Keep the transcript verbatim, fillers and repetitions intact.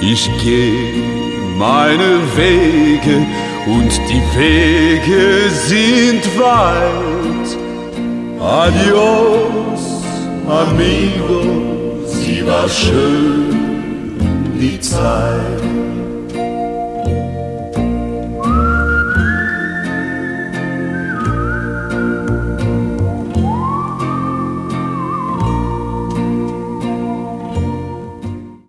Ich geh meine Wege und die Wege sind weit. Adios, amigo, sie war schön, die Zeit.